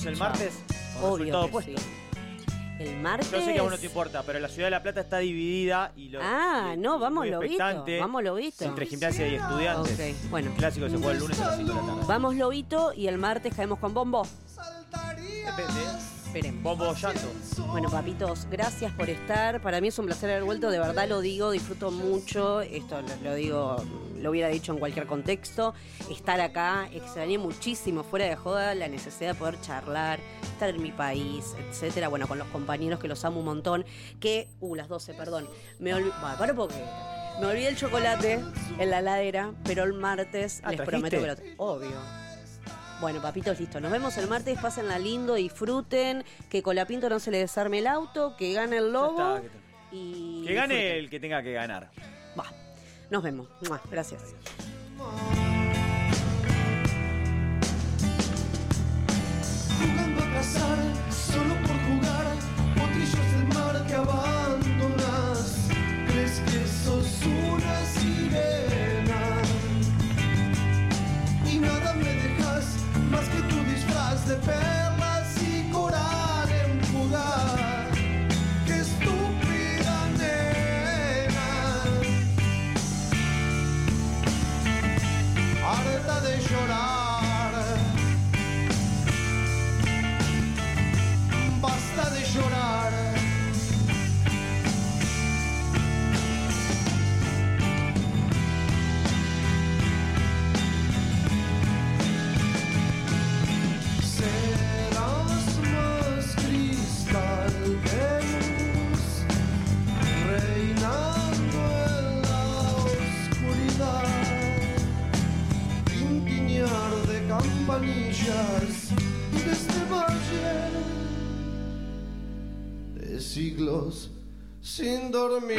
vamos el martes con Obvio resultado que puesto. sí. El martes. Yo sé que a vos no te importa, pero la ciudad de La Plata está dividida y no, vamos muy Lobito. expectante Vamos Lobito. entre Gimnasia y Estudiantes. Ok, bueno. El clásico se juega el lunes a las 5 de la tarde. Vamos Lobito y el martes caemos con Bombo. Depende. Esperemos. Bombo llanto. Bueno, papitos, gracias por estar. Para mí es un placer haber vuelto, de verdad lo digo, disfruto mucho. Esto lo digo, lo hubiera dicho en cualquier contexto. Estar acá, extrañé muchísimo, fuera de joda, la necesidad de poder charlar, estar en mi país, etcétera. Bueno, con los compañeros que los amo un montón. Las 12, perdón. Me olvidé el chocolate en la heladera, pero el martes les ¿trajiste? prometo que obvio. Bueno, papitos, listo. Nos vemos el martes. Pásenla lindo, disfruten. Que Colapinto no se le desarme el auto. Que gane el lobo. Y Que gane disfruten. el que tenga que ganar. Va. Nos vemos. ¡Mua! Gracias. Jugando a cazar, solo por jugar, potrillos del mar que abandonas. Crees que sos una sirena y nada me dejas más que tu disfraz de perlas y coral en jugar. Qué estúpida nena, harta de llorar. Basta de llorar. Serás más cristal que luz, reinando en la oscuridad, tintinear de campanillas de este valle de siglos sin dormir.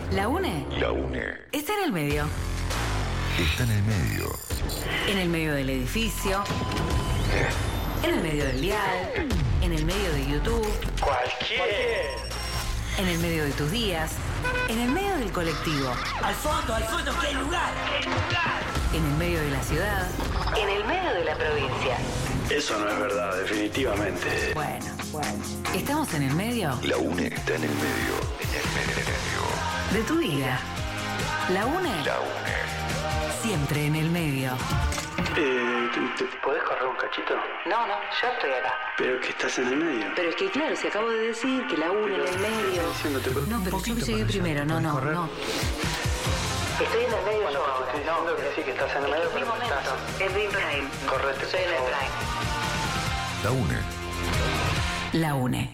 La UNE La UNE está en el medio. está en el medio. En el medio del edificio. En el medio del dial. En el medio de YouTube. En el medio de tus días. En el medio del colectivo. Al fondo, ¿qué lugar? En el medio de la ciudad. En el medio de la provincia. Eso no es verdad, definitivamente. Bueno. ¿Estamos en el medio? La UNE está en el medio. En el medio. De tu vida. La UNE. La UNE. Siempre en el medio. ¿Te podés correr un cachito? No, yo estoy acá. Pero que estás en el medio. Pero es que claro, si acabo de decir que la UNE en el medio. No, pero yo llegué primero, no. Estoy en el medio yo. Estoy diciendo que sí, que estás en el medio, pero no estás. Es Dream Prime. Correte, Soy en el por Prime. La UNE. La UNE.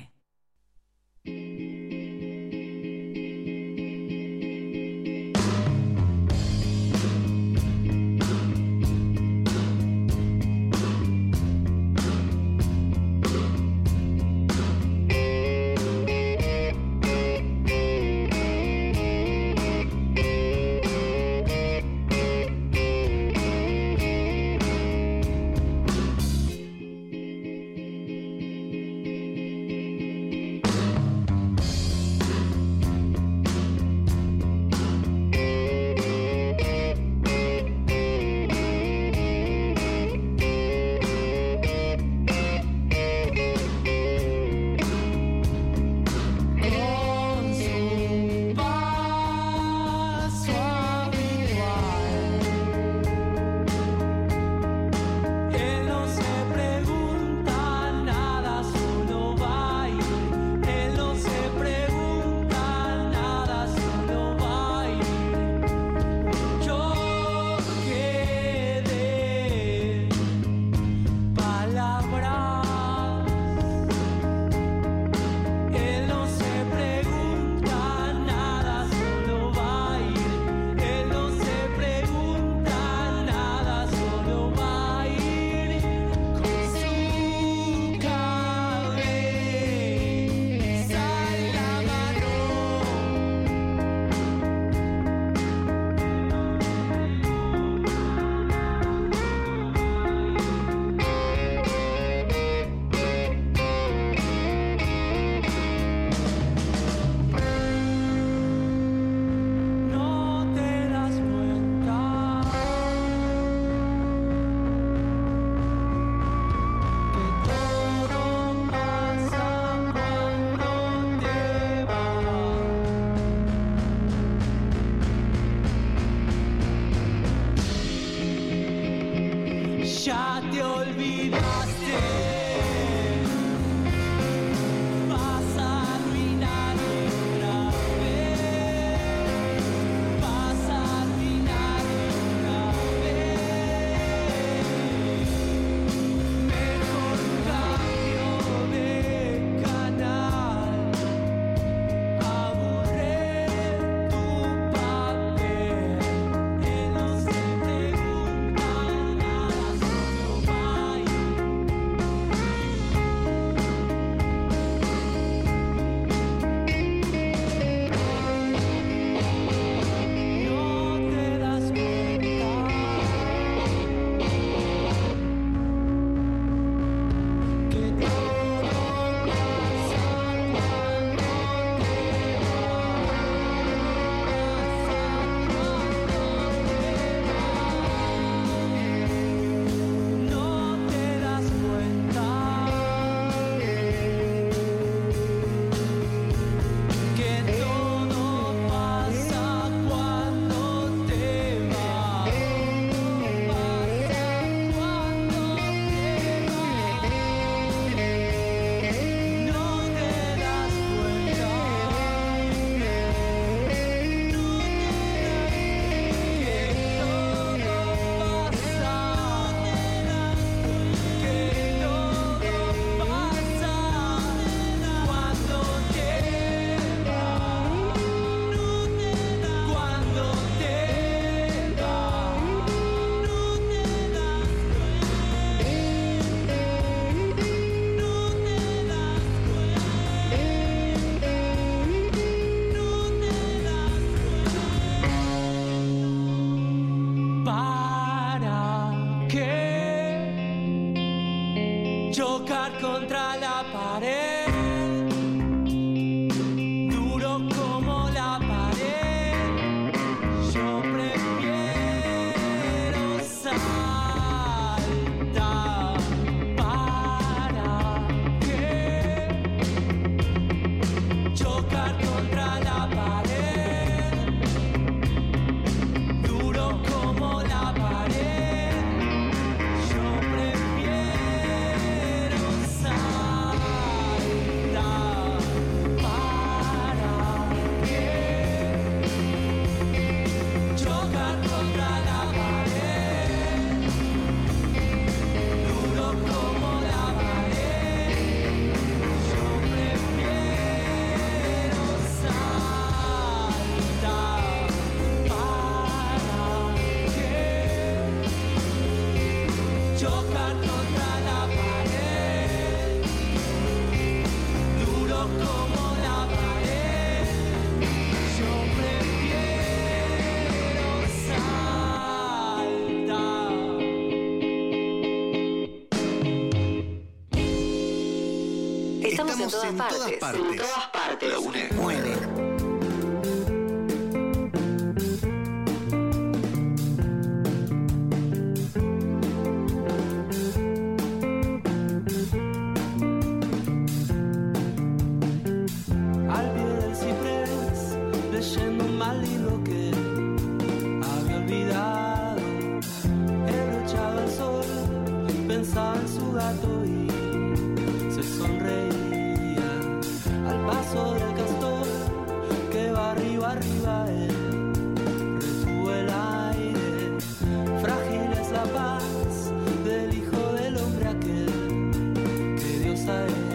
Ya te olvidaste. Vas a arruinar otra vez. Vas a arruinar otra vez. Mejor cambio de canal. Aburre tu papel. Él no se pregunta nada, solo baila. Estamos en todas partes. En todas partes. La UNE Mueve. Al pie del ciprés, leyendo un mal libro que había olvidado. Echaba al sol, pensaba en su gato y se sonreía. Al paso del castor que va arriba, arriba él retuvo el aire. Frágil es la paz del hijo del hombre aquel que Dios ha hecho.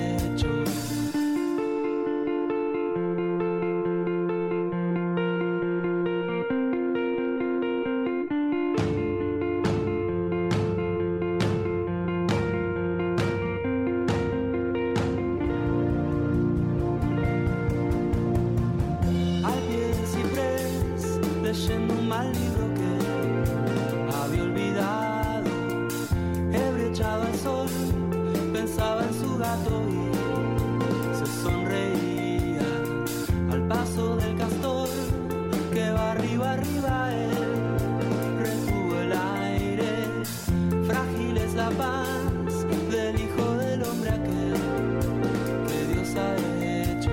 Al pie del ciprés, leyendo un mal libro que había olvidado. Ebrio echaba al sol, pensaba en su gato y se sonreía. Al paso del castor que va arriba, arriba él retuvo el aire. Frágil es la paz del hijo del hombre aquel que Dios ha hecho.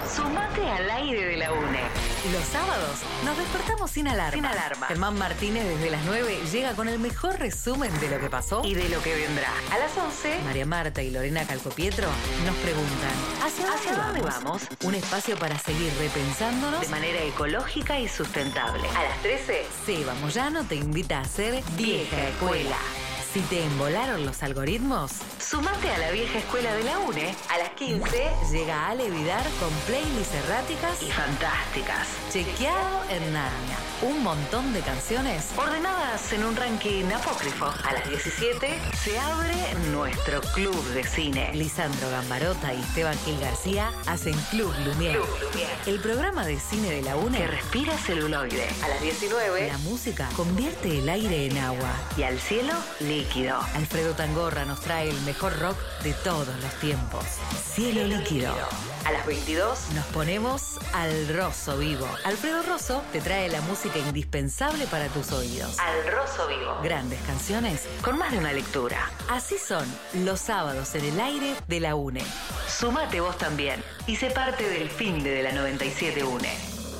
Sumate al aire de la UNE. Los sábados nos despertamos sin alarma. Germán Martínez desde las 9 llega con el mejor resumen de lo que pasó y de lo que vendrá. A las 11, María Marta y Lorena Calcopietro nos preguntan ¿Hacia dónde vamos? Un espacio para seguir repensándonos de manera ecológica y sustentable. A las 13, Seba Moyano te invita a ser Vieja Escuela. Si te embolaron los algoritmos, sumate a la Vieja Escuela de la UNE. A las 15 llega Ale Vidar con playlists erráticas y fantásticas. Chequeado en Narnia. Un montón de canciones ordenadas en un ranking apócrifo. A las 17 se abre nuestro club de cine. Lisandro Gambarota y Esteban Gil García hacen Club Lumière. El programa de cine de la UNE que respira celuloide. A las 19 la música convierte el aire en agua y al cielo líquido. Alfredo Tangorra nos trae el mejor rock de todos los tiempos. Cielo líquido. A las 22 nos ponemos al Rosso Vivo. Alfredo Rosso te trae la música indispensable para tus oídos. Al Rosso Vivo. Grandes canciones con más de una lectura. Así son los sábados en el aire de la UNE. Sumate vos también y sé parte del fin de la 97 UNE.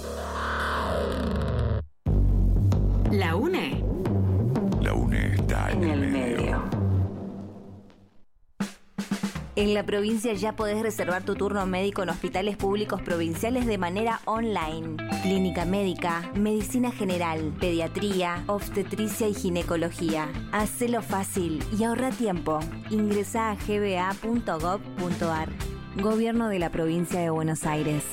La UNE. La UNE está en el medio. En la provincia ya podés reservar tu turno médico en hospitales públicos provinciales de manera online. Clínica médica, medicina general, pediatría, obstetricia y ginecología. Hacelo fácil y ahorra tiempo. Ingresá a gba.gov.ar. Gobierno de la Provincia de Buenos Aires.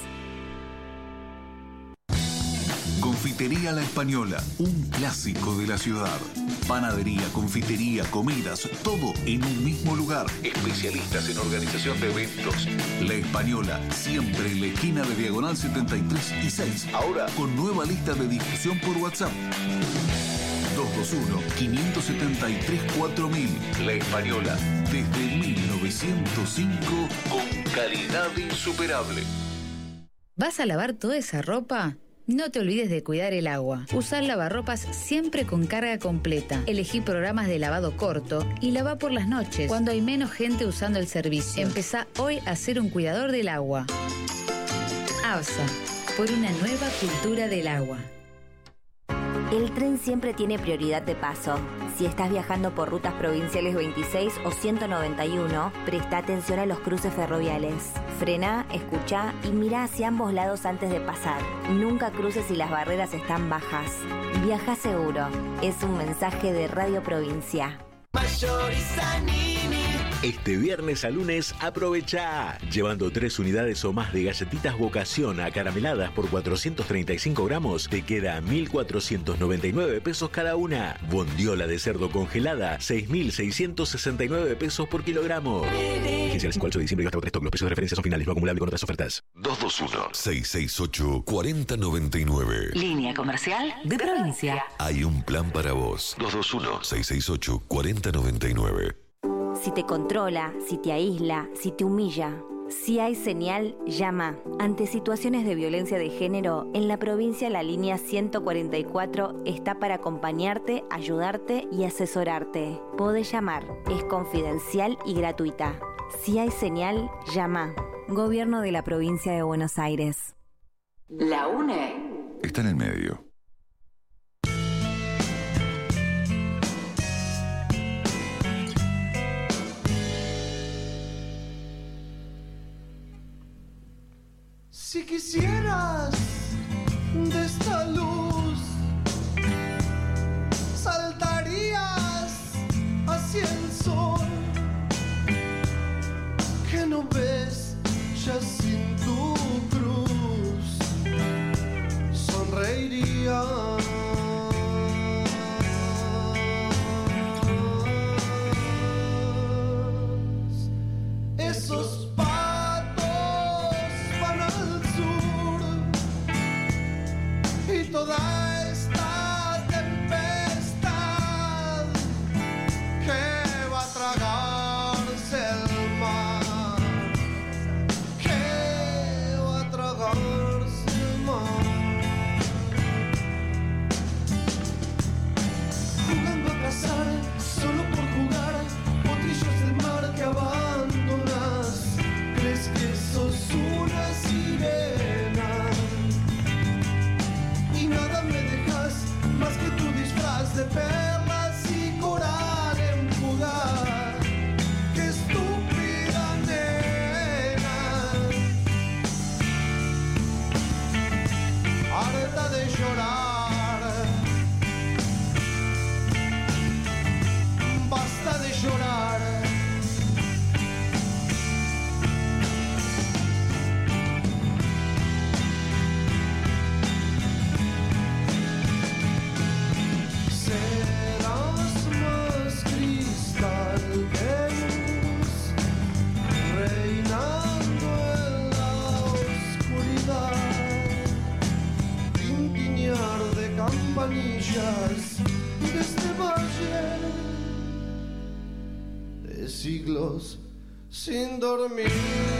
Confitería La Española, un clásico de la ciudad. Panadería, confitería, comidas, todo en un mismo lugar. Especialistas en organización de eventos. La Española, siempre en la esquina de Diagonal 73 y 6. Ahora con nueva lista de difusión por WhatsApp. 221-573-4000. La Española, desde 1905, con calidad insuperable. ¿Vas a lavar toda esa ropa? No te olvides de cuidar el agua. Usar lavarropas siempre con carga completa. Elegí programas de lavado corto y lava por las noches, cuando hay menos gente usando el servicio. Empezá hoy a ser un cuidador del agua. ABSA, por una nueva cultura del agua. El tren siempre tiene prioridad de paso. Si estás viajando por rutas provinciales 26 o 191, presta atención a los cruces ferroviales. Frena, escucha y mira hacia ambos lados antes de pasar. Nunca cruces si las barreras están bajas. Viaja seguro. Es un mensaje de Radio Provincia. Este viernes a lunes aprovecha llevando 3 unidades o más de galletitas Vocación acarameladas por 435 gramos te queda 1.499 pesos cada una. Bondiola de cerdo congelada 6.669 pesos por kilogramo. Vigencia del 5 al 8 de diciembre y hasta 3 toques. Los precios de referencia son finales, no acumulable con otras ofertas. 221-668-4099. Línea comercial de provincia. Hay un plan para vos. 221-668-4099. Si te controla, si te aísla, si te humilla, si hay señal, llama. Ante situaciones de violencia de género, en la provincia la línea 144 está para acompañarte, ayudarte y asesorarte. Podés llamar, es confidencial y gratuita. Si hay señal, llama. Gobierno de la Provincia de Buenos Aires. La UNE está en el medio. Si quisieras de esta luz, saltarías hacia el sol, que no ves ya sin tu cruz, sonreirías. Esos y toda esta tempestad que va a tragarse el mar, que campanillas de este valle de siglos sin dormir.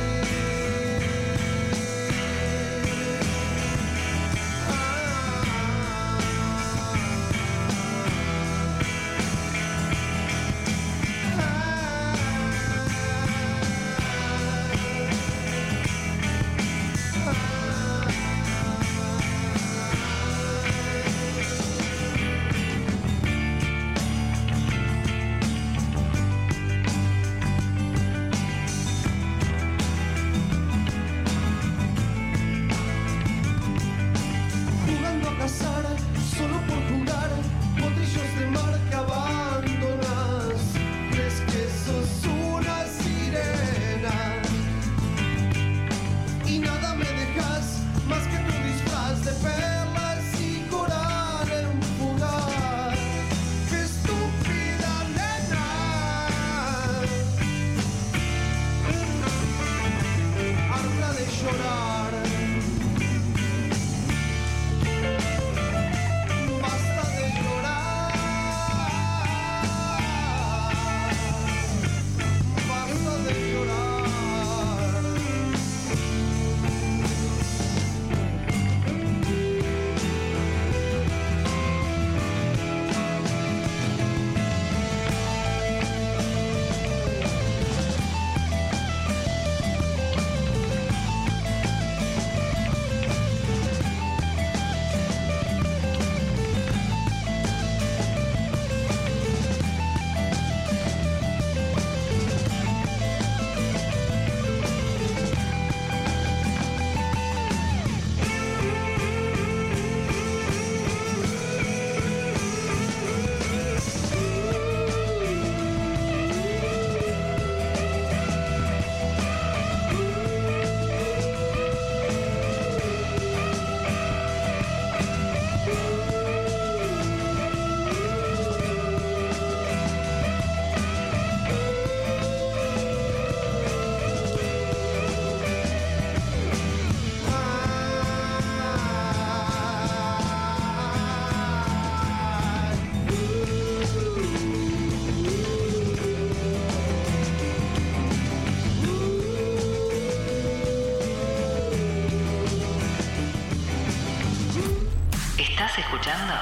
¿Estás escuchando?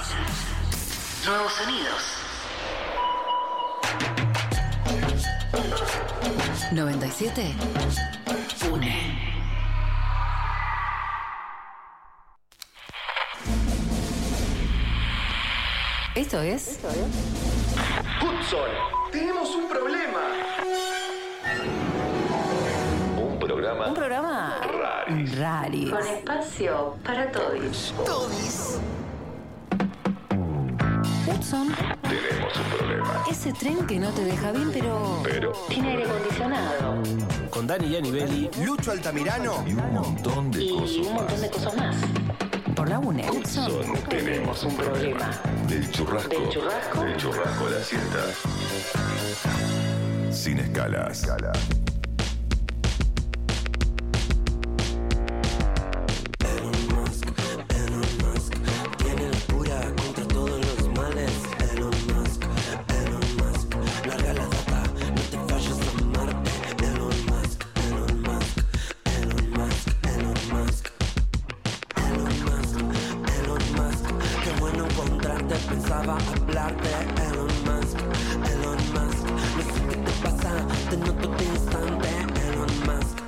Nuevos sonidos. 97 une. Esto es Hudson, tenemos un problema. Un programa rari. Con espacio para todos. Hudson. Tenemos un problema. Ese tren que no te deja bien, pero tiene aire acondicionado. Con Dani Gianibelli, Lucho Altamirano Y un montón de cosas más. Por la UNE. Hudson, tenemos un problema. Del churrasco. Del churrasco. Del churrasco a la siesta. Sin escalas. Pensaba hablarte, Elon Musk, no sé qué te pasa, te noto de instante, Elon Musk,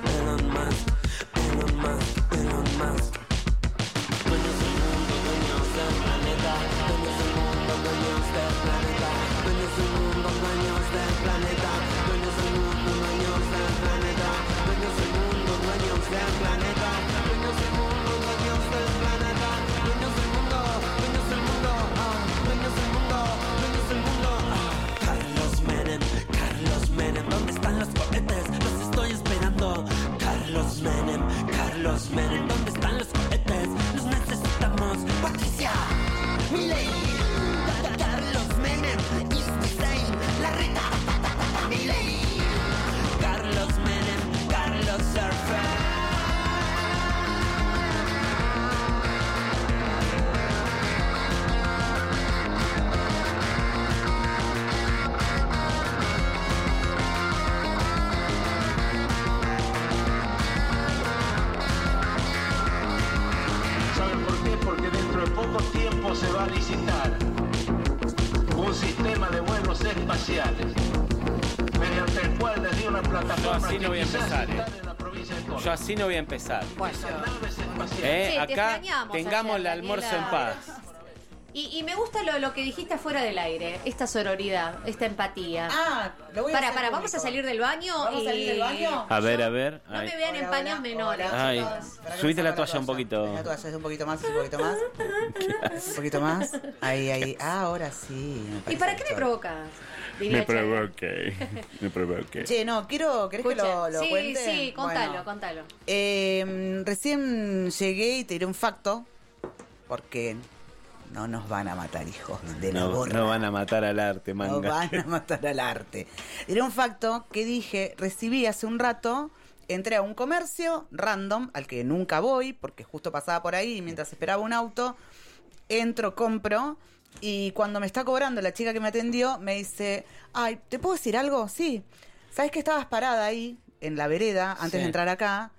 dueños del mundo, dueños del planeta, dueños del mundo, dueños del planeta, dueños del mundo, dueños del planeta, dueños del mundo, dueños del planeta, dueños del mundo, dueños del planeta, dueños del mundo, dueños del planeta, dueños del mundo, dueños del mundo. Dueños del mundo, dueños del mundo. Carlos Menem, ¿dónde están los cohetes? Los estoy esperando. Carlos Menem, ¿dónde están los cohetes? Los necesitamos. Patricia, Milei, Carlos Menem, Istizain, Larreta, Milei, Carlos Menem, Carlos Surfer. dentro de poco tiempo se va a licitar un sistema de vuelos espaciales mediante el cual desde una plataforma Yo así no voy a empezar, en la provincia de Córdoba. Yo así no voy a empezar. Bueno. Sí, te Acá extrañamos tengamos ayer, el almuerzo en Daniela. paz. Y me gusta lo que dijiste afuera del aire, esta sororidad, esta empatía. Lo voy a hacer Para, vamos público. a salir del baño. ¿Vamos a salir del baño? A ver. No Ay. me vean en paños menores. Ay, subite la toalla un poquito. La toalla, un poquito más, un poquito más. Un poquito más. Ahí. Ah, ahora sí. ¿Y para qué me provocas? Me provoqué. Che, no, ¿querés que lo sí, cuente? Sí, contalo. Recién llegué y te diré un facto, porque no nos van a matar, hijos de la borra. No van a matar al arte, manga. No van a matar al arte. Diré un facto que recibí hace un rato, entré a un comercio random, al que nunca voy, porque justo pasaba por ahí y mientras esperaba un auto, entro, compro, y cuando me está cobrando la chica que me atendió, me dice, ay, ¿te puedo decir algo? Sí. ¿Sabes que estabas parada ahí, en la vereda, antes de entrar acá?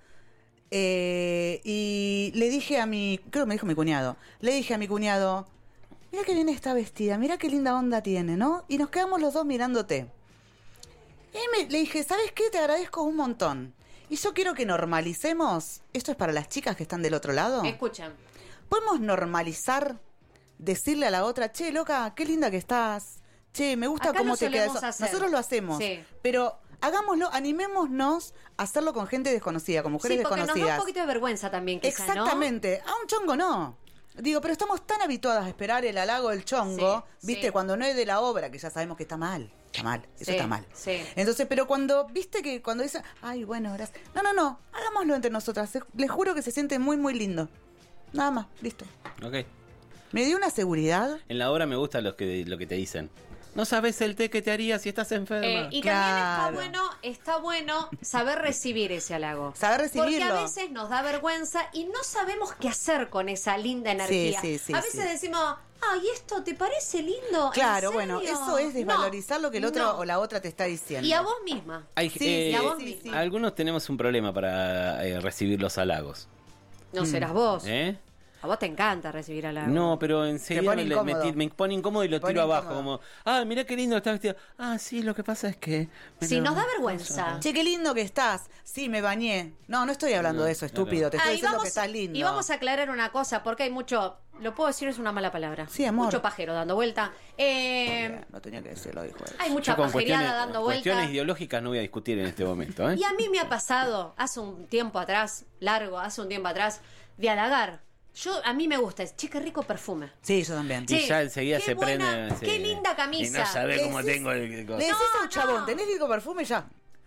Y le dije creo que me dijo mi cuñado, mira qué bien está vestida, mira qué linda onda tiene, ¿no? Y nos quedamos los dos mirándote. Y le dije, ¿sabes qué? Te agradezco un montón. Y yo quiero que normalicemos, esto es para las chicas que están del otro lado. Escuchan. ¿Podemos normalizar, decirle a la otra, che, loca, qué linda que estás? Che, me gusta Acá cómo lo te queda solemos eso. hacer. Nosotros lo hacemos, Sí. pero hagámoslo, animémonos a hacerlo con gente desconocida, con mujeres Sí, porque desconocidas. nos da un poquito de vergüenza también, quizá, Exactamente. A un chongo no. Digo, pero estamos tan habituadas a esperar el halago del chongo, Sí, ¿viste? sí. Cuando no es de la obra, que ya sabemos que está mal. Está mal, eso Sí, está mal. sí. Entonces, pero ¿viste que cuando dicen, ay, bueno, gracias? No, hagámoslo entre nosotras. Les juro que se siente muy, muy lindo. Nada más, listo. Ok. Me dio una seguridad. En la obra me gusta lo que te dicen. No sabes el té que te haría si estás enferma. Y también está bueno saber recibir ese halago. Saber recibirlo. Porque a veces nos da vergüenza y no sabemos qué hacer con esa linda energía. Sí, a veces decimos, ay, ¿esto te parece lindo? ¿En Claro, serio? bueno, eso es desvalorizar lo que el otro o la otra te está diciendo. Y a vos misma. Hay, a vos misma. Algunos tenemos un problema para recibir los halagos. No serás vos. ¿Eh? A vos te encanta recibir halagos. No, pero enseguida pone incómodo. me pone incómodo y lo Pone tiro abajo. incómodo. Como, mirá qué lindo estás vestido. Sí, lo que pasa es que... Si nos da vergüenza. Che, qué lindo que estás. Sí, me bañé. No estoy hablando de eso, estúpido. Te estoy diciendo que estás lindo. Y vamos a aclarar una cosa, porque hay mucho... Lo puedo decir, es una mala palabra. Sí, amor. Mucho pajero dando vuelta. No tenía que decirlo, dijo él. Hay mucha pajereada dando vuelta. Cuestiones ideológicas no voy a discutir en este momento. ¿Eh? Y a mí me ha pasado, hace un tiempo atrás, de halagar. A mí me gusta, che, qué rico perfume. Sí, yo también. Y ya enseguida qué se buena, prende. qué linda camisa. Y no sabe cómo tengo el... Le decís a un chabón, ¿tenés rico perfume ya?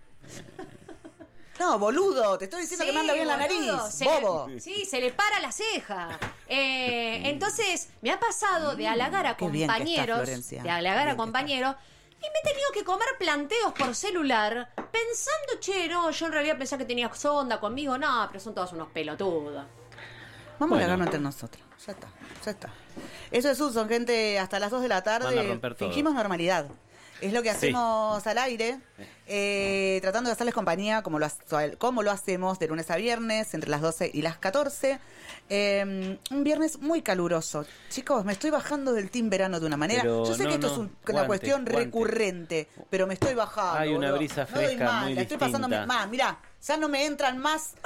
No, boludo, te estoy diciendo que me anda bien la nariz, bobo. Se le para la ceja. Entonces, me ha pasado de halagar a Qué bien que está compañeros, Florencia. de halagar a compañeros, y me he tenido que comer planteos por celular, pensando, che, no, yo en realidad pensaba que tenías onda conmigo, no, pero son todos unos pelotudos. Vamos a hablarnos entre nosotros. Ya está. Eso es uso, gente, hasta las 2 de la Van a tarde. romper todo. Fingimos normalidad. Es lo que hacemos al aire, tratando de hacerles compañía como lo hacemos de lunes a viernes, entre las 12 y las 14. Un viernes muy caluroso. Chicos, me estoy bajando del team verano de una manera. Pero yo sé que esto es una cuestión recurrente, pero me estoy bajando. Hay una boludo. brisa No doy fresca más, muy la estoy pasando distinta. más. Mirá, ya no me entran más...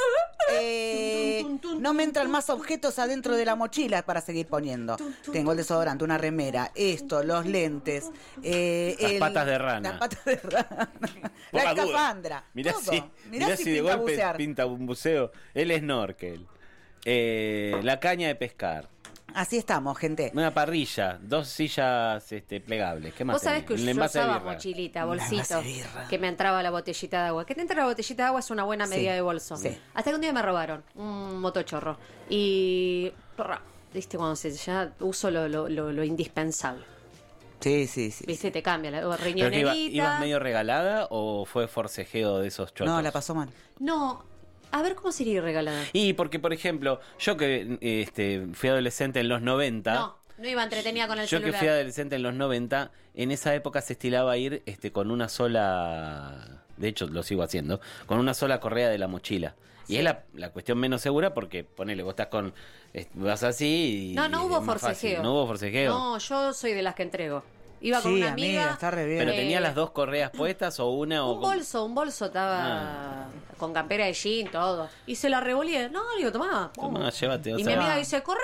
no me entran más objetos adentro de la mochila para seguir poniendo. Tengo el desodorante, una remera, los lentes, Las patas de rana. Las patas de rana. Por La la duda. escafandra. Mirá todo. mirá si de pinta golpe bucear. pinta un buceo. El snorkel. La caña de pescar. Así estamos, gente. Una parrilla, 2 sillas plegables. ¿Qué más? Vos sabés que tenés? El yo envase de usaba birra. mochilita, envase bolsito, de birra. que me entraba la botellita de agua. Que te entra la botellita de agua es una buena medida de bolso. Sí. Hasta que un día me robaron un motochorro. Y, viste, cuando ya uso lo indispensable. Sí. Viste, te cambia la ¿Pero que riñonerita. ibas medio regalada o fue forcejeo de esos chotos? No, la pasó mal. No, a ver cómo sería regalada. Y porque, por ejemplo, yo que fui adolescente en los 90... No iba entretenida con el Yo celular. que fui adolescente en los 90, en esa época se estilaba ir con una sola... De hecho, lo sigo haciendo. Con una sola correa de la mochila. Y es la cuestión menos segura porque, ponele, vos estás con... vas así y... No y hubo es más fácil. forcejeo. No hubo forcejeo. No, yo soy de las que entrego. Iba con una amiga. Está re bien. ¿Pero tenía las dos correas puestas o una? Un bolso estaba con campera de jean, todo. Y se la revolía. No, le digo, tomá. Tomá, llévate. Y mi amiga dice, corre.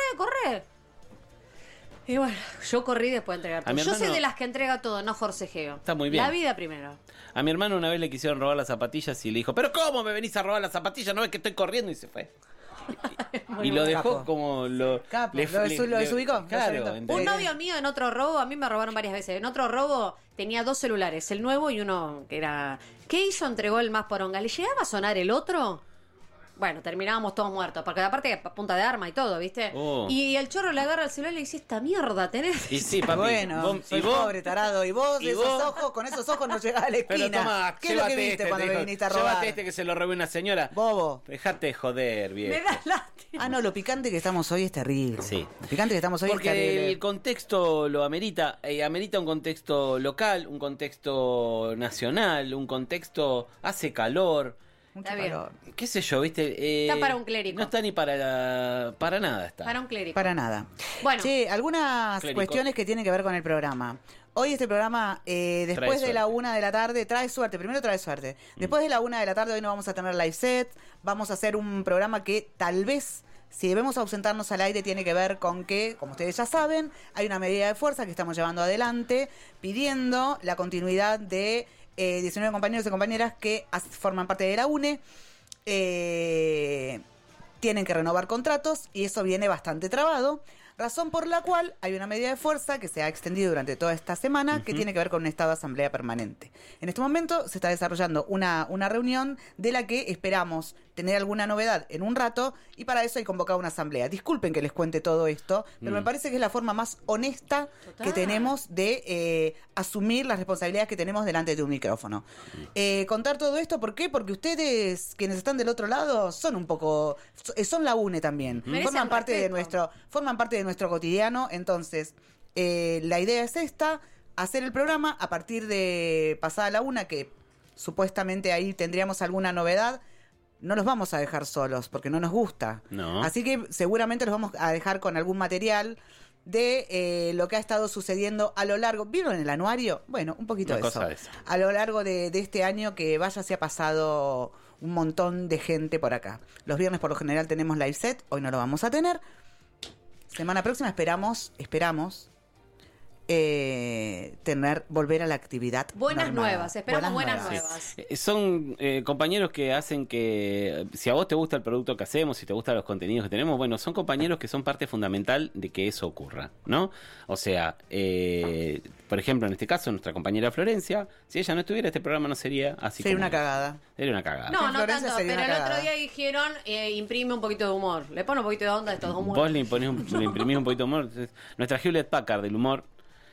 Y bueno, yo corrí después de entregar todo. Yo soy de las que entrega todo, no forcejeo. Está muy bien. La vida primero. A mi hermano una vez le quisieron robar las zapatillas y le dijo, ¿pero cómo me venís a robar las zapatillas? ¿No ves que estoy corriendo? Y se fue. Y lo dejó como lo desubicó. Claro. Un novio mío en otro robo, a mí me robaron varias veces. En otro robo tenía 2 celulares, el nuevo y uno que era... ¿Qué hizo? Entregó el más poronga. ¿Le llegaba a sonar el otro? Bueno, terminábamos todos muertos, porque aparte punta de arma y todo, ¿viste? Y el chorro le agarra el celular y le dice, esta mierda tenés. Y sí, papi. Bueno, soy pobre, tarado. Y vos, con esos ojos no llegás a la esquina. Pero toma, ¿qué es lo que viste cuando me viniste a robar? Llévate que se lo robé una señora. Bobo. Dejate de joder, viejo. Me da lástima. No, lo picante que estamos hoy es terrible. Sí. Lo picante que estamos hoy porque es terrible. El contexto lo amerita. Amerita un contexto local, un contexto nacional, un contexto... Hace calor. Está bien. ¿Qué sé yo, viste? Está para un clérigo. No está ni para nada. Está. Para un clérigo. Para nada. Bueno. Che, algunas cuestiones que tienen que ver con el programa. Hoy este programa, después de la 1 de la tarde, trae suerte. Primero trae suerte. Después de la 1 de la tarde, hoy no vamos a tener live set. Vamos a hacer un programa que tal vez, si debemos ausentarnos al aire, tiene que ver con que, como ustedes ya saben, hay una medida de fuerza que estamos llevando adelante, pidiendo la continuidad de 19 compañeros y compañeras que forman parte de la UNE. Tienen que renovar contratos y eso viene bastante trabado. Razón por la cual hay una medida de fuerza que se ha extendido durante toda esta semana que tiene que ver con un estado de asamblea permanente. En este momento se está desarrollando una reunión de la que esperamos tener alguna novedad en un rato y para eso hay convocado una asamblea. Disculpen que les cuente todo esto, pero me parece que es la forma más honesta que tenemos de asumir las responsabilidades que tenemos delante de un micrófono. Contar todo esto, ¿por qué? Porque ustedes, quienes están del otro lado, son un poco... son la UNE también. Forman parte de nuestro cotidiano. Entonces, la idea es esta, hacer el programa a partir de pasada la 1, que supuestamente ahí tendríamos alguna novedad. No los vamos a dejar solos, porque no nos gusta. No. Así que seguramente los vamos a dejar con algún material de lo que ha estado sucediendo a lo largo... ¿Vieron el anuario? Bueno, un poquito de eso. A lo largo de este año que vaya se ha pasado un montón de gente por acá. Los viernes por lo general tenemos live set, hoy no lo vamos a tener. Semana próxima esperamos volver a la actividad buenas normal. Nuevas, esperamos buenas nuevas. Son compañeros que hacen que, si a vos te gusta el producto que hacemos, si te gustan los contenidos que tenemos, bueno, son compañeros que son parte fundamental de que eso ocurra, ¿no? O sea, por ejemplo, en este caso, nuestra compañera Florencia, si ella no estuviera, este programa no sería así. Sería una cagada. Sería una cagada. No tanto, pero el otro día dijeron, imprime un poquito de humor. Le pone un poquito de onda a estos humores. Vos le imprimís un poquito de humor. Nuestra Hewlett Packard del humor.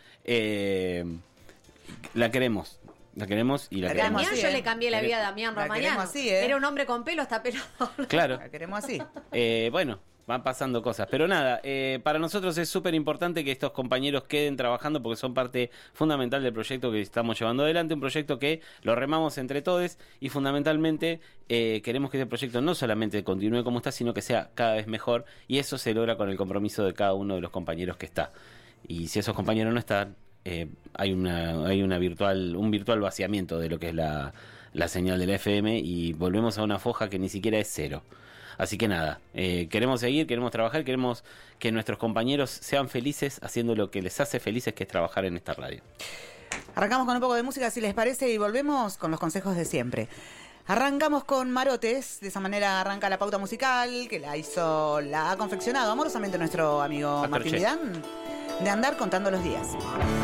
La queremos y la queremos. Damián, yo le cambié la vida a Damián Romagnano. Era un hombre con pelo, está pelado. Claro. La queremos así. Bueno, van pasando cosas. Pero nada, para nosotros es súper importante que estos compañeros queden trabajando porque son parte fundamental del proyecto que estamos llevando adelante. Un proyecto que lo remamos entre todos y fundamentalmente queremos que este proyecto no solamente continúe como está, sino que sea cada vez mejor. Y eso se logra con el compromiso de cada uno de los compañeros que está. Y si esos compañeros no están, hay un virtual vaciamiento de lo que es la señal de la FM y volvemos a una foja que ni siquiera es cero. Así que nada, queremos seguir, queremos trabajar, queremos que nuestros compañeros sean felices haciendo lo que les hace felices, que es trabajar en esta radio. Arrancamos con un poco de música, si les parece, y volvemos con los consejos de siempre. Arrancamos con Marotes, de esa manera arranca la pauta musical que la ha confeccionado amorosamente nuestro amigo Martín Vidán, de andar contando los días.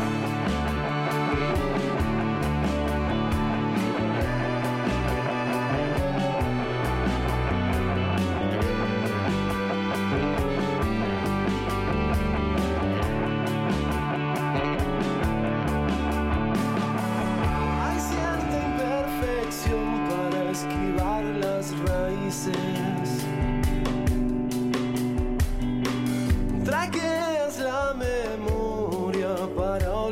Hay cierta imperfección para esquivar las raíces. Traqueas la memoria para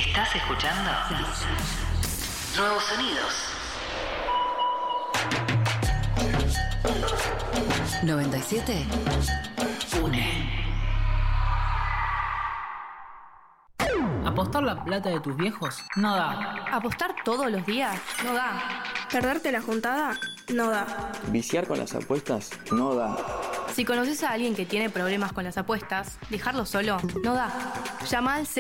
¿Estás escuchando? Nuevos sonidos. 97 UNE. ¿Apostar la plata de tus viejos? No da. ¿Apostar todos los días? No da. ¿Perderte la juntada? No da. ¿Viciar con las apuestas? No da. Si conoces a alguien que tiene problemas con las apuestas, dejarlo solo no da. Llama al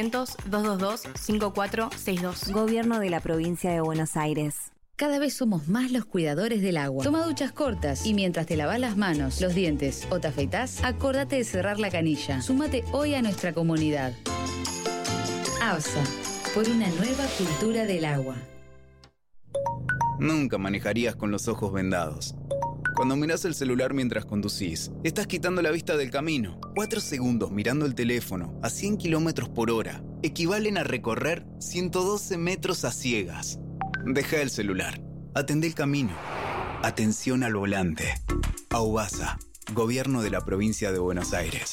0800-222-5462. Gobierno de la Provincia de Buenos Aires. Cada vez somos más los cuidadores del agua. Toma duchas cortas y mientras te lavas las manos, los dientes o te afeitás, acordate de cerrar la canilla. Súmate hoy a nuestra comunidad. ABSA, por una nueva cultura del agua. Nunca manejarías con los ojos vendados. Cuando mirás el celular mientras conducís, estás quitando la vista del camino. 4 segundos mirando el teléfono a 100 km/h equivalen a recorrer 112 metros a ciegas. Deja el celular. Atendé el camino. Atención al volante. AUBASA, Gobierno de la Provincia de Buenos Aires.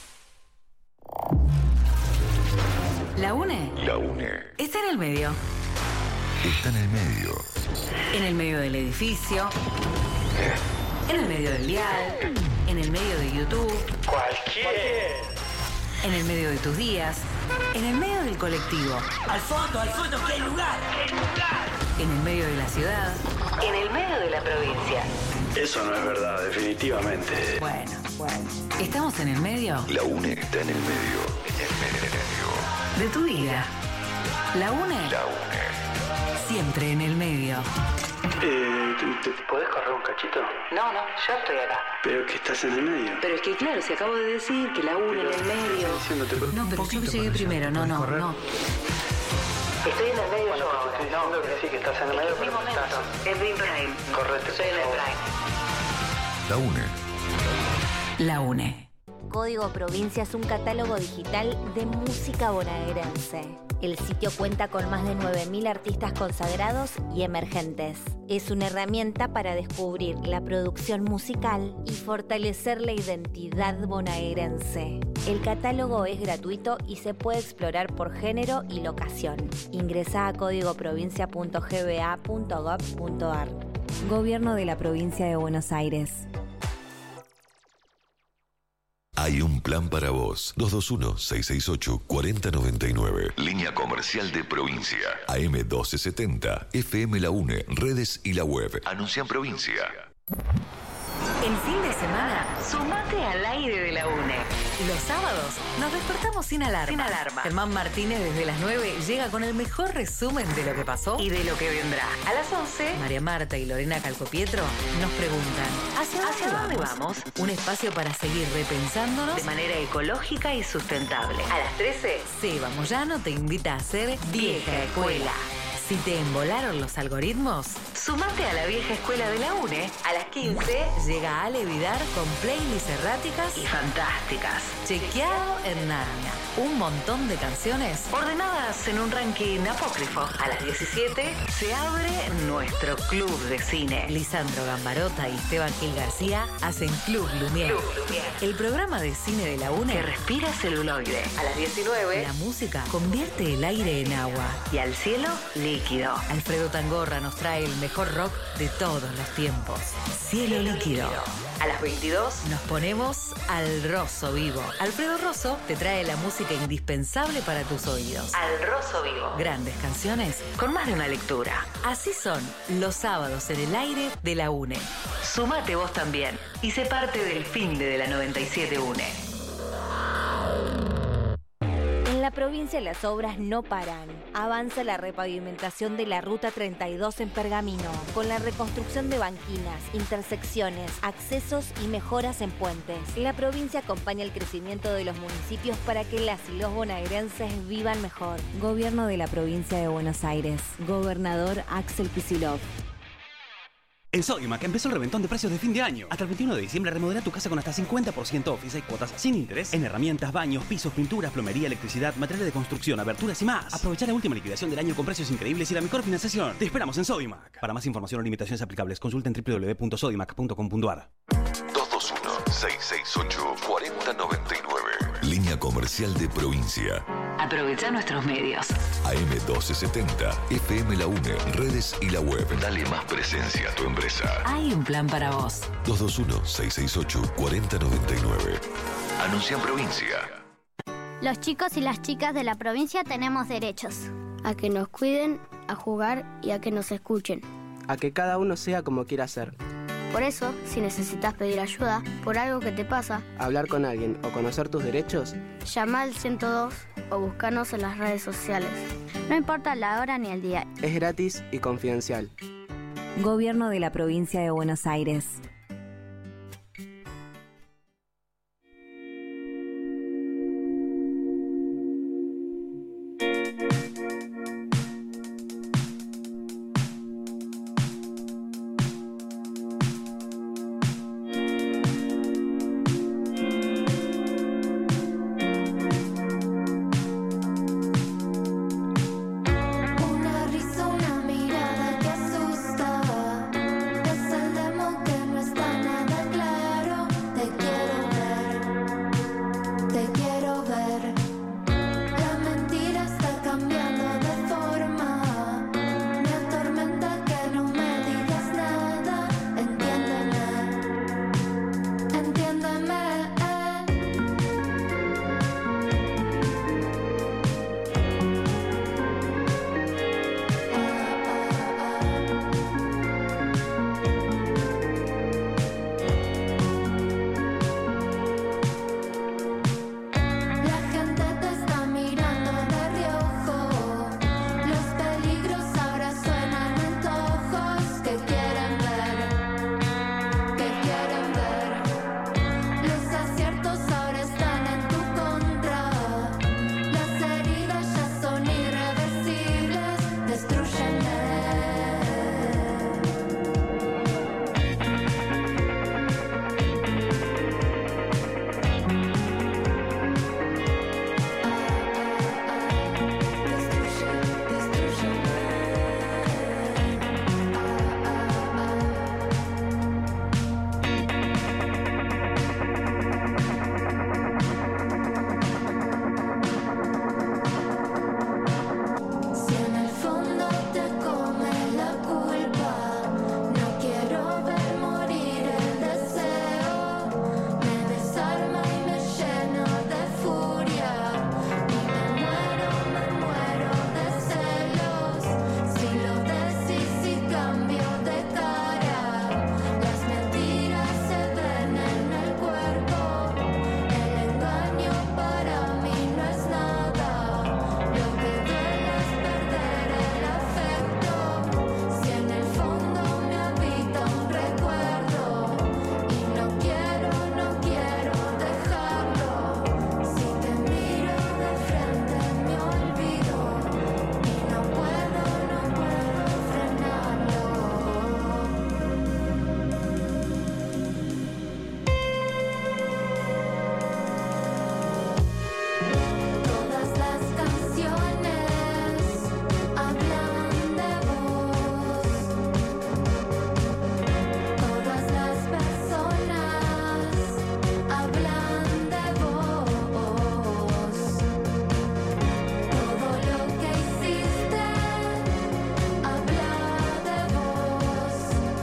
¿La UNE? La UNE. Está en el medio. Está en el medio. En el medio del edificio. En el medio del dial. En el medio de YouTube. Cualquier. En el medio de tus días. En el medio del colectivo. Al fondo, ¿qué lugar? ¿Qué lugar? En el medio de la ciudad. En el medio de la provincia. Eso no es verdad, definitivamente. Bueno. ¿Estamos en el medio? La UNE está en el medio. En el medio. De tu vida. La UNE. La UNE. Siempre en el medio. ¿Te podés correr un cachito? No, yo estoy acá. Pero que estás en el medio. Pero es que claro, si acabo de decir que la UNE en el medio. No, pero yo llegué primero, no. Estoy en el medio yo ahora. Estoy diciendo que sí, que estás en el medio, pero momento. estás. Es Big Prime. Correcto. Estoy en el Prime. La UNE. La UNE. Código Provincia es un catálogo digital de música bonaerense. El sitio cuenta con más de 9.000 artistas consagrados y emergentes. Es una herramienta para descubrir la producción musical y fortalecer la identidad bonaerense. El catálogo es gratuito y se puede explorar por género y locación. Ingresá a códigoprovincia.gba.gov.ar. Gobierno de la Provincia de Buenos Aires. Hay un plan para vos. 221-668-4099. Línea comercial de provincia. AM 1270. FM La UNE. Redes y la web. Anuncian provincia. El fin de semana, sumate al aire de la UNE. Los sábados nos despertamos sin alarma. Germán Martínez desde las 9 llega con el mejor resumen de lo que pasó y de lo que vendrá. A las 11, María Marta y Lorena Calcopietro nos preguntan ¿Hacia dónde vamos? Un espacio para seguir repensándonos de manera ecológica y sustentable. A las 13, Seba Moyano te invita a hacer Vieja Escuela. Si te embolaron los algoritmos, sumate a la vieja escuela de la UNE. A las 15 llega Ale Vidar con playlists erráticas y fantásticas. Chequeado en Narnia. Un montón de canciones ordenadas en un ranking apócrifo. A las 17 se abre nuestro club de cine. Lisandro Gambarota y Esteban Gil García hacen Club Lumière. El programa de cine de la UNE que respira celuloide. A las 19 la música convierte el aire en agua y al cielo líquido. Alfredo Tangorra nos trae el mejor rock de todos los tiempos. Cielo líquido. A las 22 nos ponemos al Rosso Vivo. Alfredo Rosso te trae la música indispensable para tus oídos. Al Rosso Vivo. Grandes canciones con más de una lectura. Así son los sábados en el aire de la UNE. Sumate vos también y sé parte del fin de la 97 UNE. En la provincia las obras no paran. Avanza la repavimentación de la Ruta 32 en Pergamino, con la reconstrucción de banquinas, intersecciones, accesos y mejoras en puentes. La provincia acompaña el crecimiento de los municipios para que las y los bonaerenses vivan mejor. Gobierno de la Provincia de Buenos Aires. Gobernador Axel Kicillof. En Sodimac empezó el reventón de precios de fin de año. Hasta el 21 de diciembre remodela tu casa con hasta 50% off y 6 cuotas sin interés en herramientas, baños, pisos, pinturas, plomería, electricidad, materiales de construcción, aberturas y más. Aprovecha la última liquidación del año con precios increíbles y la mejor financiación. Te esperamos en Sodimac. Para más información o limitaciones aplicables, consulta en www.sodimac.com.ar. 221-668-4099. Línea comercial de provincia. Aprovecha nuestros medios. AM1270, FM La UNE, redes y la web. Dale más presencia a tu empresa. Hay un plan para vos. 221-668-4099. Anuncia en provincia. Los chicos y las chicas de la provincia tenemos derechos. A que nos cuiden, a jugar y a que nos escuchen. A que cada uno sea como quiera ser. Por eso, si necesitas pedir ayuda por algo que te pasa, hablar con alguien o conocer tus derechos, llama al 102 o búscanos en las redes sociales. No importa la hora ni el día. Es gratis y confidencial. Gobierno de la Provincia de Buenos Aires. Una risa, una mirada que asusta. Es el demo que no está nada claro. Te quiero ver. La mentira está cambiando de forma. Me atormenta que no me digas nada. Entiéndeme. La gente te está mirando de reojo. Los peligros ahora suenan antojos que quieren ver. Los aciertos ahora están en tu contra. Las heridas ya son irreversibles. Destrúyenme. Si en el fondo te come la culpa, no quiero ver morir el deseo. Me desarma y me lleno de furia. Y me muero de celos. Si lo decís y cambio de cara, las mentiras se ven en el cuerpo. El engaño para mí no es nada. Lo que duele es perder el afecto. Si en el fondo me habita un recuerdo y no quiero dejarlo. Si te miro de frente me olvido y no puedo frenarlo. Todas las canciones hablan de vos. Todas las personas hablan de vos. Todo lo que hiciste habla de vos.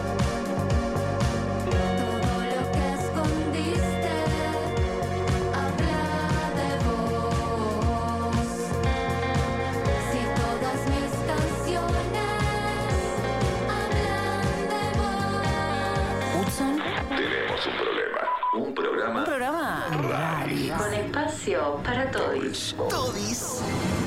Todo lo que escondiste habla de vos. Si todas mis canciones hablan de vos. Tenemos un problema. Un programa. Radio. Con espacio para todos. Todis.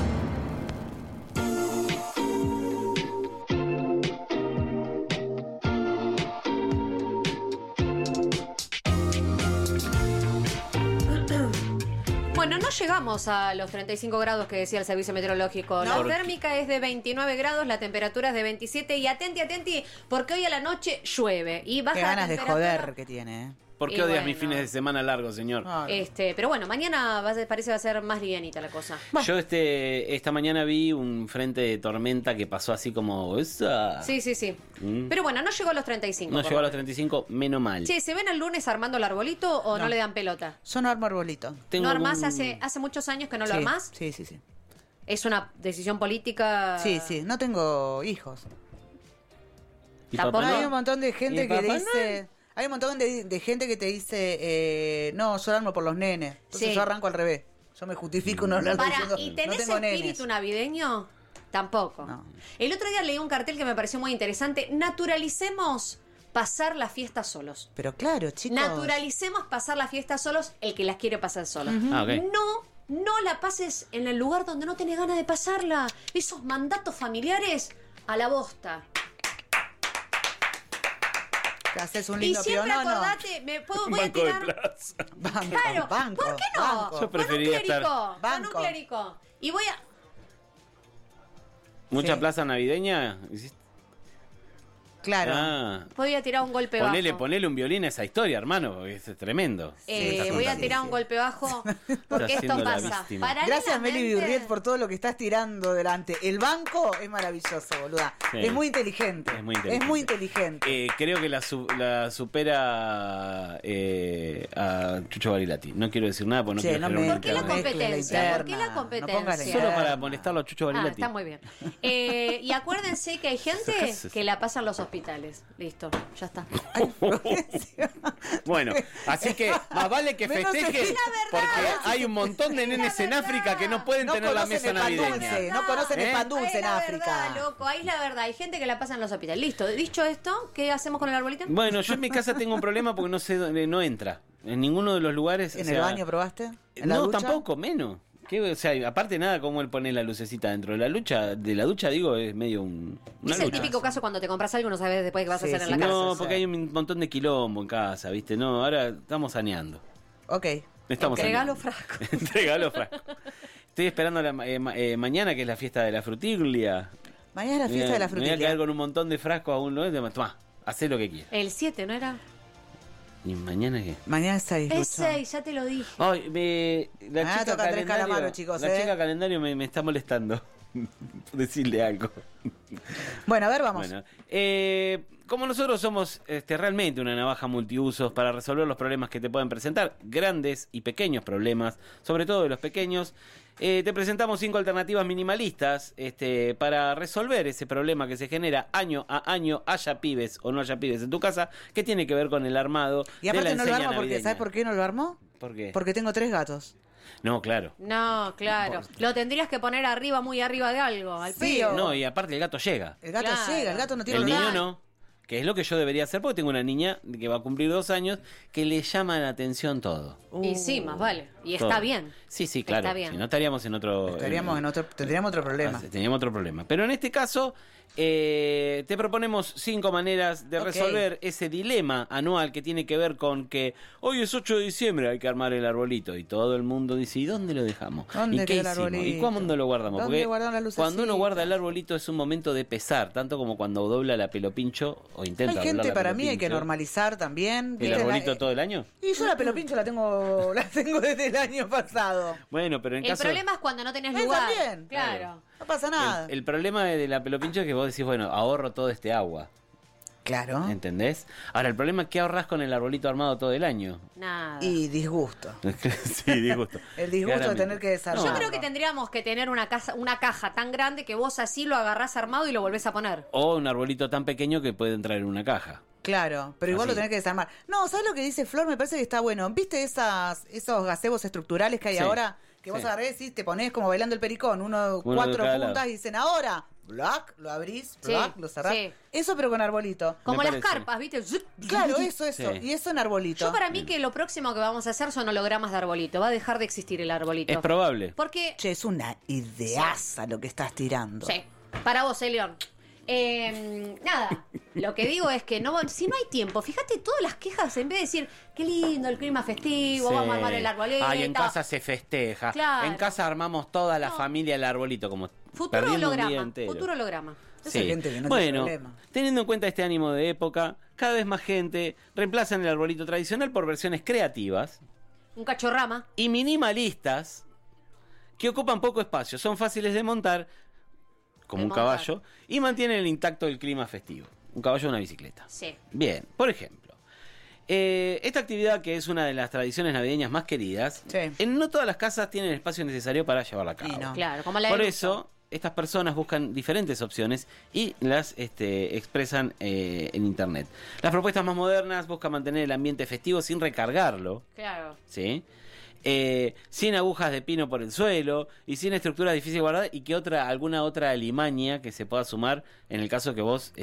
Bueno, no llegamos a los 35 grados que decía el servicio meteorológico. La No. térmica es de 29 grados, la temperatura es de 27 y atenti, porque hoy a la noche llueve y baja Qué la ganas de temperatura. joder que tiene, ¿eh? ¿Por qué Y odias bueno. mis fines de semana largos, señor? Pero bueno, mañana parece va a ser más livianita la cosa. Yo esta mañana vi un frente de tormenta que pasó así como... esa. Sí. Mm. Pero bueno, no llegó a los 35. No por llegó a lo los 35, menos mal. Che, ¿se ven el lunes armando el arbolito o no le dan pelota? Yo no armo arbolito. Tengo ¿No armás un- hace muchos años que no lo Sí, armás? Sí. ¿Es una decisión política? Sí, no tengo hijos. ¿Y Papá Noel? Hay un montón de gente ¿Y que Papá dice... Noel? Hay un montón de gente que te dice, no, yo armo por los nenes. Entonces Sí. yo arranco al revés. Yo me justifico no hablar diciendo, ¿y no tenés tengo espíritu nenes. navideño? Tampoco. El otro día leí un cartel que me pareció muy interesante. Naturalicemos pasar la fiesta solos. Pero claro, chicos. Naturalicemos pasar la fiesta solos, el que las quiere pasar solo. Ah, ok. No la pases en el lugar donde no tenés ganas de pasarla. Esos mandatos familiares a la bosta. Te haces un Y lindo siempre pionono. acordate, voy a Banco de tirar. plaza. Claro, ¿por qué no? Yo Con un preferiría clérigo. estar- Con un clérigo. Y voy a. ¿Mucha plaza navideña? ¿Hiciste? Claro. Ah. Voy a tirar un golpe bajo. Ponele un violín a esa historia, hermano, porque es tremendo. Voy a tirar un golpe bajo porque esto haciendo la pasa. víctima. Gracias, Meli Biurriet, por todo lo que estás tirando delante. El banco es maravilloso, boluda. Sí. Es muy inteligente. Es muy inteligente. Creo que la supera a Chucho Barilati. No quiero decir nada porque no Che, quiero no generar me- un ¿Por qué la terreno. competencia? ¿Por qué la competencia? Solo para molestarlo a Chucho Barilati. Está muy bien. Y acuérdense que hay gente que la pasa en los hospitales. Listo, ya está. Bueno, así que más vale que Menos festejes es la verdad. porque hay un montón de nenes en África que no pueden tener la mesa el pan navideña. dulce, no conocen el pan dulce en África. Verdad, loco, ahí es la verdad. Hay gente que la pasa en los hospitales. Listo. Dicho esto, ¿qué hacemos con el arbolito? Bueno, yo en mi casa tengo un problema porque no sé dónde, no entra. En ninguno de los lugares. ¿En el baño probaste? ¿En la No, ducha? tampoco, menos. ¿Qué? O sea, aparte nada, como él pone la lucecita dentro de la ducha, digo, es medio una Es el lucha. típico caso cuando te compras algo y no sabes después qué vas a hacer en la casa. No, porque hay un montón de quilombo en casa, ¿viste? No, ahora estamos saneando. Ok. Estamos Entregalo frasco. Entregalo frasco. Estoy esperando mañana, que es la fiesta de la frutiglia. Mañana es la fiesta de la Me voy a frutilla. caer con un montón de frascos a un lugar. Tomá, hacé lo que quieras. El 7, ¿no era? ¿Y mañana qué? Mañana es 6. Es 6, ya te lo dije. Ay, la chica toca tres calendario, calamaros, chicos, la chica calendario me está molestando. Decirle algo. Bueno, a ver, vamos. Bueno, como nosotros somos realmente una navaja multiusos para resolver los problemas que te pueden presentar, grandes y pequeños problemas, sobre todo de los pequeños, te presentamos 5 alternativas minimalistas para resolver ese problema que se genera año a año, haya pibes o no haya pibes en tu casa, que tiene que ver con el armado Y aparte de la no lo enseña armo porque, navideña. ¿sabes por qué no lo armó? ¿Por qué? Porque tengo 3 gatos. No, claro. No, claro. Lo tendrías que poner arriba, muy arriba de algo, al pedo. No, y aparte el gato llega. El gato Claro. llega, el gato no tiene El niño lugar. no. Que es lo que yo debería hacer porque tengo una niña que va a cumplir 2 años que le llama la atención todo. Y sí, más vale. Y Todo. está bien. Sí, sí, claro. Está bien. Si no estaríamos en otro... Tendríamos otro problema. Teníamos otro problema. Pero en este caso, te proponemos 5 maneras de Ok. resolver ese dilema anual que tiene que ver con que hoy es 8 de diciembre, hay que armar el arbolito. Y todo el mundo dice, ¿y dónde lo dejamos? ¿Dónde ¿Y qué queda el hicimos? arbolito? ¿Y cuándo lo guardamos? ¿Dónde Porque guardamos la lucecita? cuando uno guarda el arbolito es un momento de pesar, tanto como cuando dobla la pelopincho o intenta Hay doblar gente, la para mí, hay que pelopincho. normalizar también. ¿El ¿Viste? arbolito todo el año? Y yo la pelopincho la tengo desde el año pasado. Bueno, pero en El caso... problema es cuando no tenés Él lugar. también. Claro. No pasa nada. El problema de la pelopincho es que vos decís, bueno, ahorro todo este agua. Claro. ¿Entendés? Ahora, el problema es que ahorras con el arbolito armado todo el año. Nada. Y disgusto. Sí, disgusto. El disgusto de tener que desarmar. Yo creo que tendríamos que tener una caja tan grande que vos así lo agarrás armado y lo volvés a poner. O un arbolito tan pequeño que puede entrar en una caja. Claro, pero igual Así. lo tenés que desarmar. No, ¿sabes lo que dice Flor? Me parece que está bueno. ¿Viste esos gazebos estructurales que hay Sí, ahora? Que vos sí. agarrés y te ponés como bailando el pericón. Uno de 4 cada puntas lado. y dicen ahora. Black, lo abrís, black, Sí, lo cerrás. sí. Eso pero con arbolito. Como Me las parece. carpas, ¿viste? Claro, eso. Sí. Y eso en arbolito. Yo para mí que lo próximo que vamos a hacer son hologramas de arbolito. Va a dejar de existir el arbolito. Es probable. Porque... Che, es una ideaza lo que estás tirando. Sí. Para vos, León. Nada, lo que digo es que si no hay tiempo, fíjate todas las quejas, en vez de decir, qué lindo el clima festivo, Sí. vamos a armar el arbolito. Ay, en casa se festeja. Claro. En casa armamos toda la familia el arbolito, como Futuro perdiendo un día holograma, entero. futuro holograma. Esa Sí. gente que no tiene Bueno, problema. teniendo en cuenta este ánimo de época, cada vez más gente reemplazan el arbolito tradicional por versiones creativas Un cachorrama. y minimalistas que ocupan poco espacio, son fáciles de montar, como De un montar. caballo, y mantienen el intacto del clima festivo. Un caballo o una bicicleta. Sí. Bien, por ejemplo, Esta actividad, que es una de las tradiciones navideñas más queridas, en no todas las casas tienen el espacio necesario para llevarla a cabo. Claro, como la Por de eso, estas personas buscan diferentes opciones y las expresan en internet. Las propuestas más modernas buscan mantener el ambiente festivo sin recargarlo. Claro. ¿Sí? Sin agujas de pino por el suelo y sin estructuras difíciles de guardar y que alguna otra alimaña que se pueda sumar en el caso que vos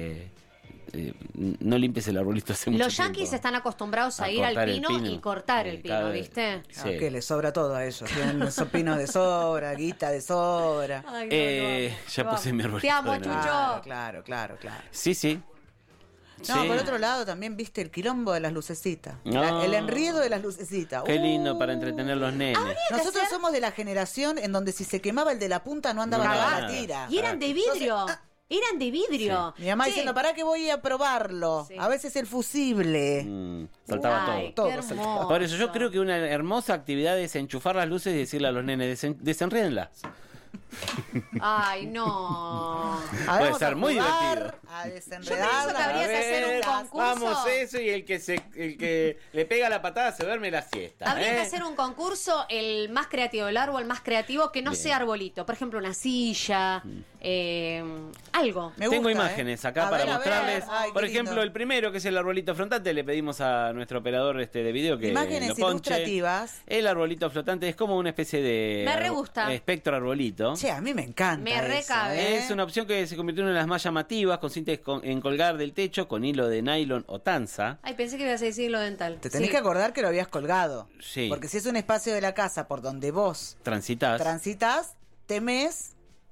no limpies el arbolito hace mucho Los yanquis tiempo. están acostumbrados a ir al pino y cortar el pino, ¿viste? Sí. Que les sobra todo a ellos. Tienen esos pinos de sobra, guita de sobra. Ay, ya puse mi arbolito. Te amo, de Navidad. Chucho. Claro. Sí, sí. No, Sí. por otro lado también viste el quilombo de las lucecitas. No. El enriedo de las lucecitas. Qué lindo para entretener los nenes. Nosotros somos de la generación en donde si se quemaba el de la punta no andaba No, toda la nada. tira. Y eran de vidrio. Eran de vidrio. Mi mamá Sí. diciendo, ¿para qué voy a probarlo? A veces el fusible. Saltaba Ay, todo. qué hermoso. Por eso yo creo que una hermosa actividad es enchufar las luces y decirle a los nenes, desenríenlas. Ay, no. Puede ser muy divertido. A Yo desenredar. pienso que habría que hacer un concurso. Vamos eso, y el que le pega la patada se duerme la siesta. Habría que hacer un concurso, el más creativo, el árbol más creativo que no Bien. sea arbolito. Por ejemplo, una silla, algo. Tengo imágenes acá para mostrarles. Ay, qué Por ejemplo, lindo. el primero, que es el arbolito flotante, le pedimos a nuestro operador de video que Imágenes lo ponche. ilustrativas. El arbolito flotante es como una especie de Me re gusta. espectro arbolito. Che, a mí me encanta. Me recabe. eso, ¿eh? Es una opción que se convirtió en una de las más llamativas, consiste en colgar del techo con hilo de nylon o tanza. Ay, pensé que ibas a decir lo dental. Te tenés Sí. que acordar que lo habías colgado. Sí. Porque si es un espacio de la casa por donde vos Transitas. transitas, temés